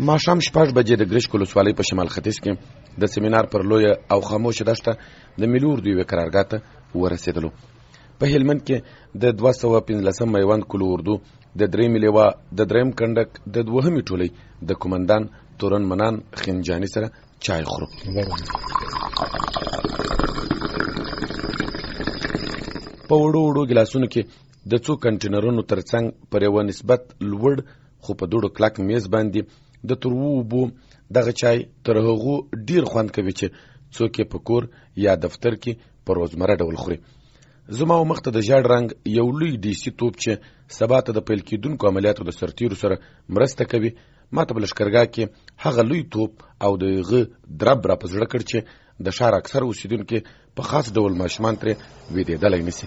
ماښام 6 بجې د ګرشک ولسوالۍ په شمال ختیځ کې د سیمینار پر لویه او خاموشه دښته د ملي اردو یوې قرارګاه ته ورسېدلو. په هلمند کې د 215 میوند کلو اردو د درېیمې لیوا د درېیم کنډک د دوهمې ټولۍ د قومندان تورن منان خنجاني سره چای خورو. په وړو وړو ګلاسونو کې د څو کنټینرونو ترڅنګ پر یوه نسبت لوړ خو په دوړو کلک میز باندې د تروو اوبو دغه چای تر هغو ډیر خوند کوي چې څوک یې په کور یا دفتر کې په روزمره ډول خوري. زما و مخته د ژړ رنګ یو لوی ډیسي توپ چې سبا ته د پیل کېدونکو عملیاتو د سرتیرو سره مرسته کوي ما ته په لښکرګاه کې هغه لوی توپ او د هغه درب را په زړه کړ چې د ښار اکثره اوسېدونکي په خاص ډول ماشومان ترې ویدېدلی نشي.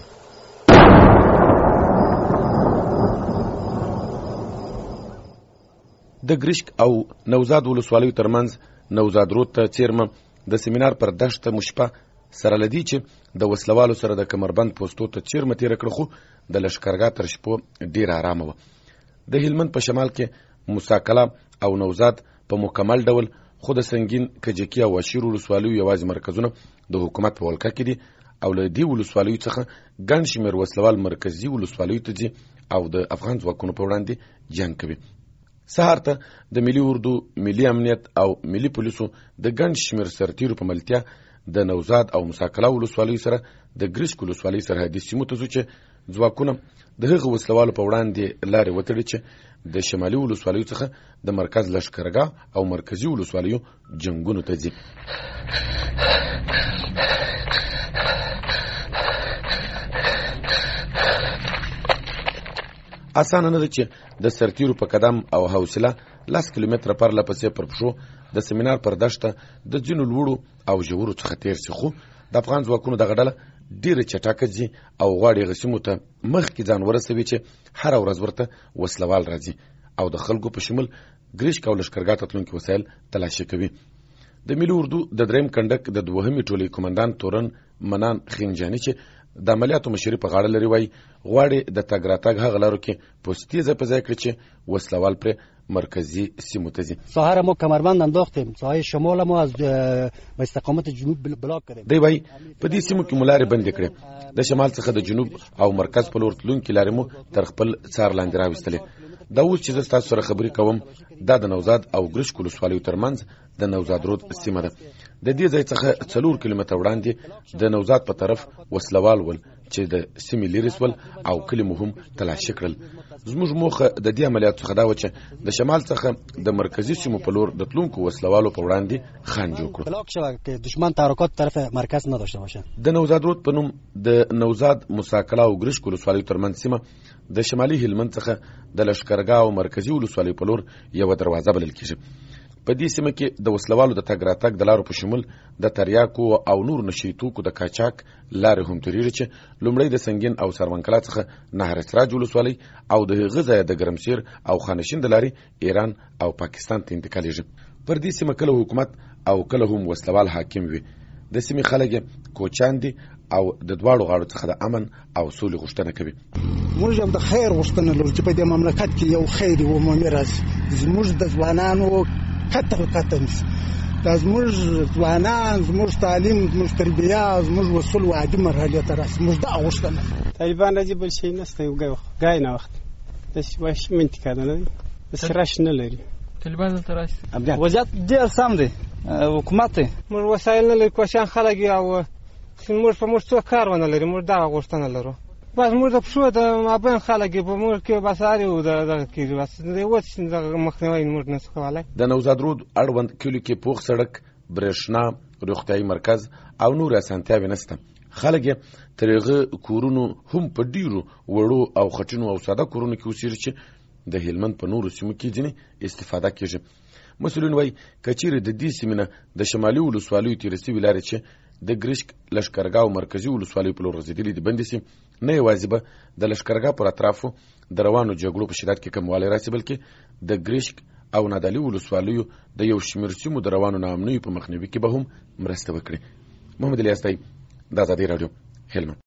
د ګرشک او نوزاد ولسوالیو ترمنځ نوزاد رود ته څیرمه د سیمینار پر دښته مشپه سره لدی چې د وسلوالو سره د کمربند پوستو ته چیرمه تیره کړه خو د لښکرګاه تر شپو ډیره آرامه وه. د هلمند په شمال کې موسی او نوزاد په مکمل ډول خو د سنگین کجکي او اشیر ولسوالیو یوازې مرکزونه د حکومت په ولکه کې دي او له دې ولسوالیو څخه ګڼ شمېر وسلوال مرکزي ولسوالیو ته ځي او د افغان ځواکونو په وړاندې جنګ کوي. سهار ته د ملي اردو، ملي امنیت او ملي پولیسو د ګڼ شمېر سرتیرو په ملتیا د نوزاد او موسی ولسوالیو سره د ګرشک ولسوالۍ سرحدي سیمو ته ځو چې ځواکونه د هغه وسلوالو په وړاندې لارې وتړي چې د شمالي ولسوالیو څخه د مرکز لښکرګاه او مرکزي ولسوالیو جنګونو ته ځي. اسانه نه ده چې د سرتیرو په قدم او حوصله 10 کیلومتره پرله پسې پر پښو د سیمینار پر دښته د ځینو لوړو او ژورو څخه تیر شي خو د افغان ځواکونو دغه ډله ډیره چټکه ځي او غواړي هغه سیمو ته مخکې ځان ورسوي چې هره ورځ ورته وسلوال راځي او د خلکو په شمول ګرشک او لښکرګاه ته تلونکي وسایل تلاشي کوي. د ملي اردو د درېیم کنډک د دوهمې ټولۍ قومندان تورن منان خنجاني چې د عملیاتو مشري په غاړه لري وایي غواړي د تګ راتګ هغه لارو کې پوستې ځای په ځای کړي چې وسلوال پرې مرکزی سیمو ته ځي. ساحه ما کمربند انداختیم، ساحه شمال ما از به استقامت جنوب بلاک کردیم. دی وایي په دې سیمو کې مو لارې بندې کړې، د شمال څخه د جنوب او مرکز په لور تلونکي لارې مو تر خپل څار لاندې راوستلې. دا اوس چې زه ستاسو سره خبرې کوم دا د نوزاد او ګرشک ولسوالیو ترمنځ د نوزاد رود سیمه ده. د دې ځای څخه 4 کیلومتره وړاندې د نوزاد په طرف وسلوال ول چې د سیمې لرې سول او کلي مو هم تلاشي کړل. زموږ موخه د دې عملیاتو څخه دا و چې د شمال څخه د مرکزي سیمو په لور د تلونکو وسلوالو په وړاندې خنډ جوړ کړو. بلاک شوه که دشمن تحرکات طرف مرکز نداشته باشه. د نوزاد رود په نوم د نوزاد، موسی او ګرشک ولسوالیو ترمنځ سیمه د شمالي هلمند څخه د لښکرګاه او مرکزي ولسوالیو په لور یوه دروازه بلل کېږي. په دې سیمه کې د وسلوالو د تګ راتګ د لارو په شمول د تریاکو او نور نشي توکو د قاچاق لارې هم تېرېږي چې لومړی د سنگین او سرمنکلا څخه نهر سراج ولسوالۍ او د هغه ځایه د ګرمسیر او خانشین د لارې ایران او پاکستان ته انتقالېږي. پر دې سیمه کله حکومت او کله هم وسلوال حاکم وي. د سیمې خلک کوچان دي او د دواړو غاړو څخه د امن او سولې غوښتنه کوي. موږ هم د خیر غوښتنه لرو چې په دې مملکت کې یو خیر عمومي راشي. زموږ د ځوانانو قتل دا زموږ ځوانان، زموږ تعلیم، زموږ تربیه، زموږ وصول و عادي مرحلې ته راشي. موږ دا غوښتنه. طالبان راځي بل شي نسته، یو ګای نه وخت داسې واش منطقه نه لري، داسې راش نه لري. طالبان دلته راشي وضعیت ډېر سم دی. حکومت موږ وسایل نه لري، کوشان خلک او موږ په موږ څه کار ونه لري. موږ دا غوښتنه لرو بس موږ د پښو د مابین خلک په موږ کې بس اړیو دغه کېږي بس د اوس دغه مخنیوی موږ نه څه کولی. د نوزاد رود اړوند کلیو کې پوخ سړک، برېښنا، روغتیایي مرکز او نور اسانتیاوې نشته. خلک یې تر هغه کورونو هم په ډیرو وړو او خټینو او ساده کورونو کې اوسېږي چې د هلمند په نورو سیمو کې ځینې استفاده کېږي. مسؤلین وایي که چیرې د دې سیمې نه د شمالي ولسوالیو تېره سوي لارې چې د ګرشک، لښکرګاه او مرکزي ولسوالیو په لور غځېدلې دي بندې سي، نه یوازې به د لښکرګاه پر اطرافو د روانو جګړو په شدت کې کموالی راسي بلکې د ګرشک او نادعلي ولسوالیو د یو شمېر سیمو د روانو ناامنیو په مخنیوي کې به هم مرسته وکړي. محمد الیاس دی، د ازادي راډیو، هلمند.